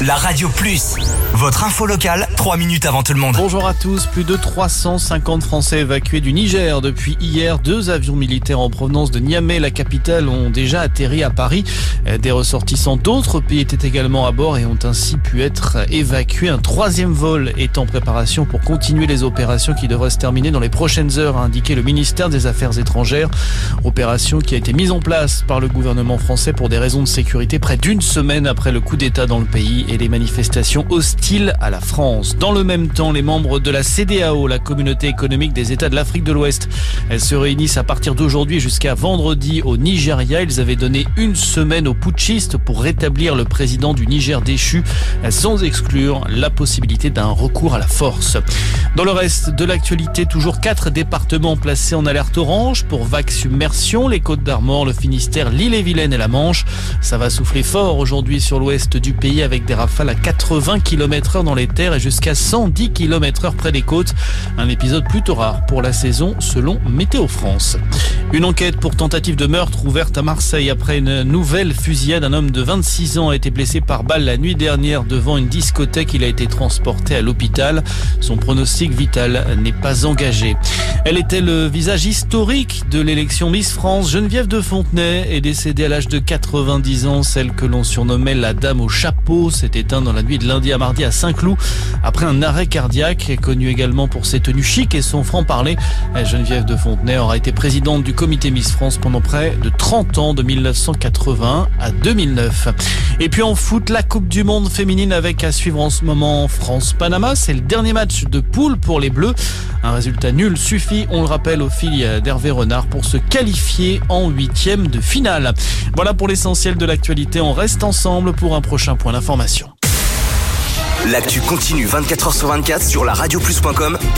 La Radio Plus, votre info locale, 3 minutes avant tout le monde. Bonjour à tous, plus de 350 Français évacués du Niger depuis hier. 2 avions militaires en provenance de Niamey, la capitale, ont déjà atterri à Paris. Des ressortissants d'autres pays étaient également à bord et ont ainsi pu être évacués. Un 3e vol est en préparation pour continuer les opérations qui devraient se terminer dans les prochaines heures, a indiqué le ministère des Affaires étrangères. Opération qui a été mise en place par le gouvernement français pour des raisons de sécurité près d'une semaine après le coup d'État dans le pays et les manifestations hostiles à la France. Dans le même temps, les membres de la CEDEAO, la communauté économique des États de l'Afrique de l'Ouest, elles se réunissent à partir d'aujourd'hui jusqu'à vendredi au Nigeria. Ils avaient donné une semaine aux putschistes pour rétablir le président du Niger déchu, sans exclure la possibilité d'un recours à la force. Dans le reste de l'actualité, toujours 4 départements placés en alerte orange pour vagues submersion, les Côtes-d'Armor, le Finistère, l'Ille-et-Vilaine et la Manche. Ça va souffler fort aujourd'hui sur l'ouest du pays avec des rafales à 80 km/h dans les terres et jusqu'à 110 km/h près des côtes. Un épisode plutôt rare pour la saison selon Météo France. Une enquête pour tentative de meurtre ouverte à Marseille après une nouvelle fusillade. Un homme de 26 ans a été blessé par balle la nuit dernière devant une discothèque. Il a été transporté à l'hôpital. Son pronostic vital n'est pas engagé. Elle était le visage historique de l'élection Miss France. Geneviève de Fontenay est décédée à l'âge de 90 ans. Celle que l'on surnommait la dame au chapeau s'est éteinte dans la nuit de lundi à mardi à Saint-Cloud après un arrêt cardiaque. Connue également pour ses tenues chic et son franc-parler, Geneviève de Fontenay aura été présidente du comité Miss France pendant près de 30 ans, de 1980 à 2009. Et puis en foot, la Coupe du Monde féminine avec à suivre en ce moment France-Panama. C'est le dernier match de poule pour les Bleus. Un résultat nul suffit, on le rappelle, aux filles d'Hervé Renard pour se qualifier en 8e de finale. Voilà pour l'essentiel de l'actualité. On reste ensemble pour un prochain point d'information. L'actu continue 24h sur 24 sur laradioplus.com.